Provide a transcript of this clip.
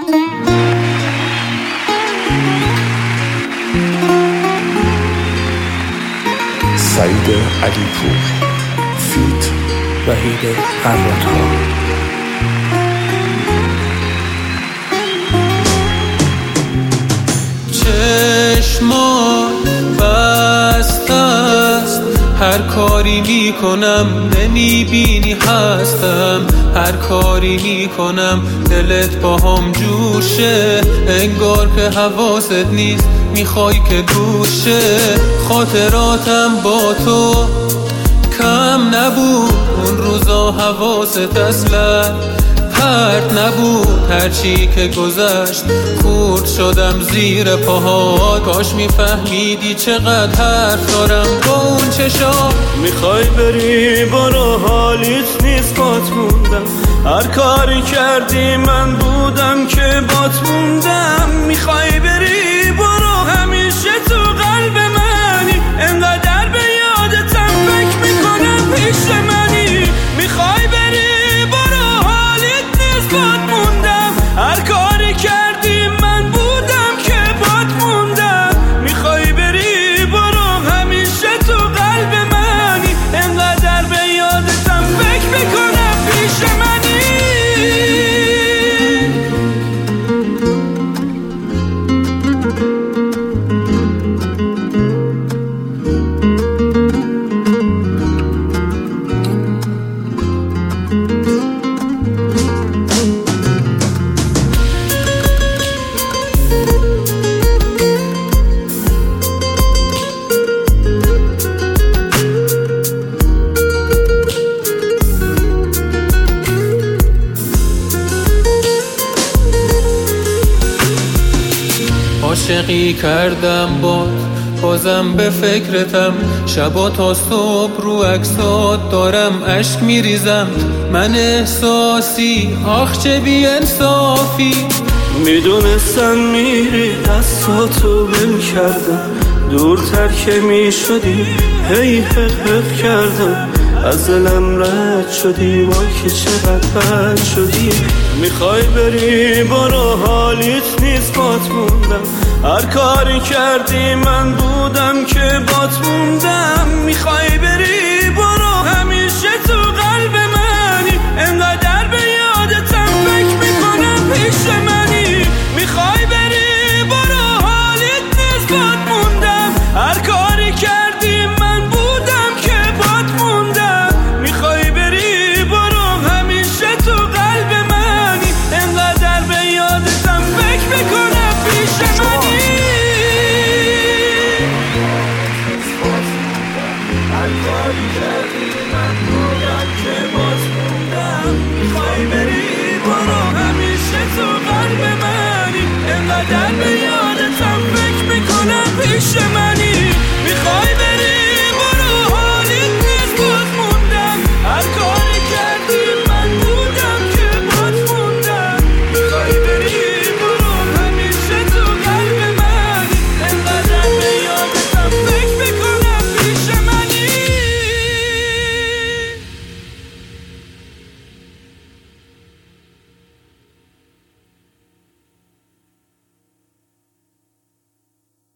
سعید علیپور فیت وحید قرات‌ها. چشمان بسته است، هر کاری میکنم نمیبینی هستم، هر کاری میکنم دلت با هم جوشه، انگار که حواست نیست میخوای که دوشه. خاطراتم با تو کم نبود، اون روزا حواست اصلا پرت نبود، هرچی که گذشت خورد شدم زیر پاهات. کاش میفهمیدی چقدر حرف دارم با اون چشام. میخوای بری برو، حالیت نیست بات موندم، هر کاری کردی من بودم که بات موندم. میخوای بری برو، همیشه تو قلب منی، انقدر به یادتم فکر میکنم پیش منی. میخوای بری برو، حالیت نیست بات موندم، هر کاری کردی من بودم که بات موندم. میخوای بری برو، همیشه تو قلب منی، انقدر به یادتم فکر میکنم پیش منی. عاشقی کردم بازم به فکرتم، شبا تا صبح رو عکسات دارم اشک میریزم. من احساسی آخ چه بی انصافی، میدونستم میری دستاتو بل کردم، دورتر که میشدی هی حق کردم. از دلم رد شدی وای که چقدر بد شدی. میخوای بری برو، حالیت نیست بات موندم، هر کاری کردی من بودم که بات موندم. میخوای بری